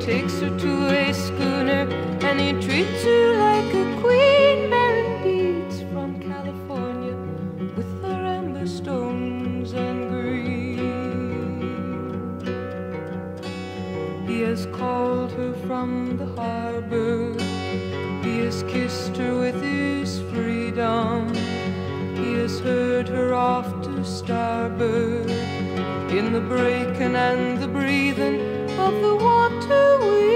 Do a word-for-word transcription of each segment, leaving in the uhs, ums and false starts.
takes her to a schooner, and he treats her like a queen, bearing beads from California with their amber stones and green. He has called her from the harbor, he has kissed her with his freedom, he has heard her off to starboard in the breaking and the breathing of the water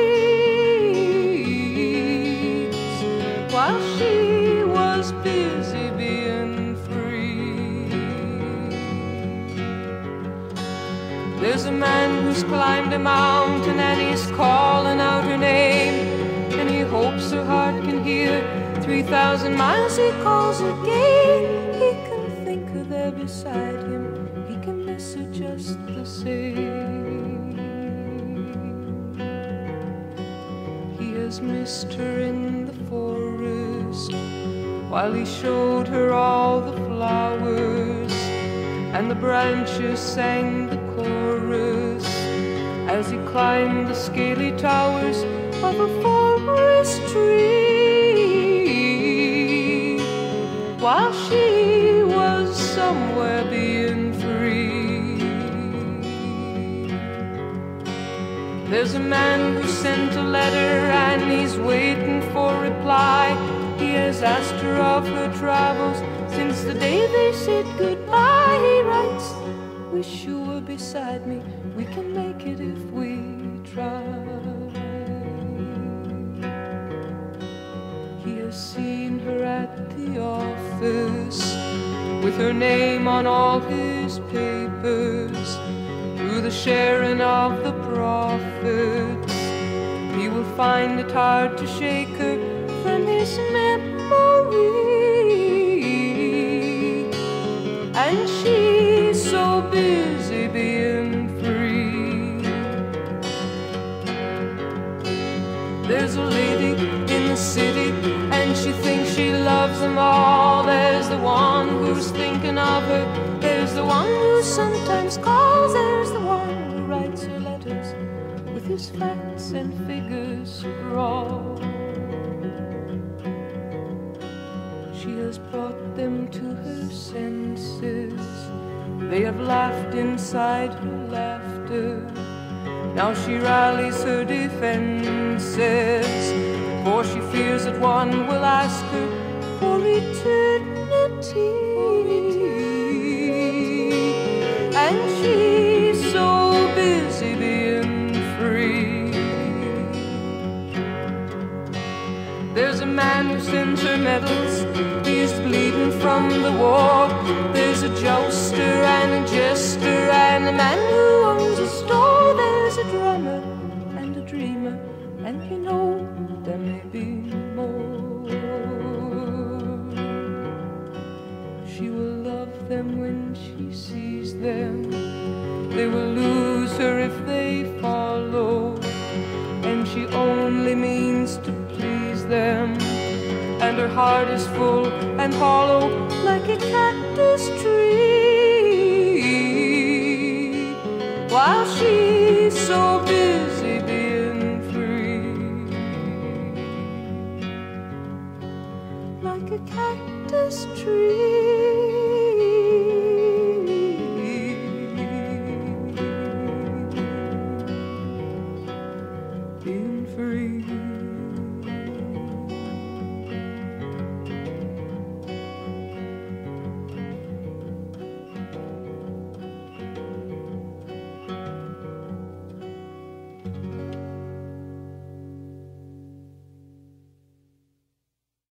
weeds, while she was busy being free. There's a man who's climbed a mountain and he's calling out her name, and he hopes her heart can hear. Three thousand miles he calls again. He can think her there beside him, he can miss her just the same. He has missed her in the forest while he showed her all the flowers, and the branches sang the chorus as he climbed the scaly towers of a forest tree, while she was somewhere being free. There's a man who sent a letter and he's waiting for reply. He has asked her of her travels since the day they said goodbye. He writes, wish you were beside me, we can make it if we try. He has seen her at the office with her name on all his papers. Through the sharing of the profits, he will find it hard to shake her from his memory, and she's so busy being free. There's a lady in the city and she thinks she loves them all. There's the one who's thinking of her, there's the one who sometimes calls, there's the one who writes her letters with his facts and figures scrawled. She has brought them to her senses, they have laughed inside her laughter. Now she rallies her defenses, for she fears that one will ask her for eternity. And she's so busy being free. There's a man who sends her medals, he's bleeding from the war. There's a jouster and a jester and a man who owns a store. There's a drummer and a dreamer, and you know there may be more. She will love them when she sees them, they will lose her if they follow, and she only means to please them, and her heart is full and hollow like a cactus tree, while she's so busy being free. Like a cactus tree.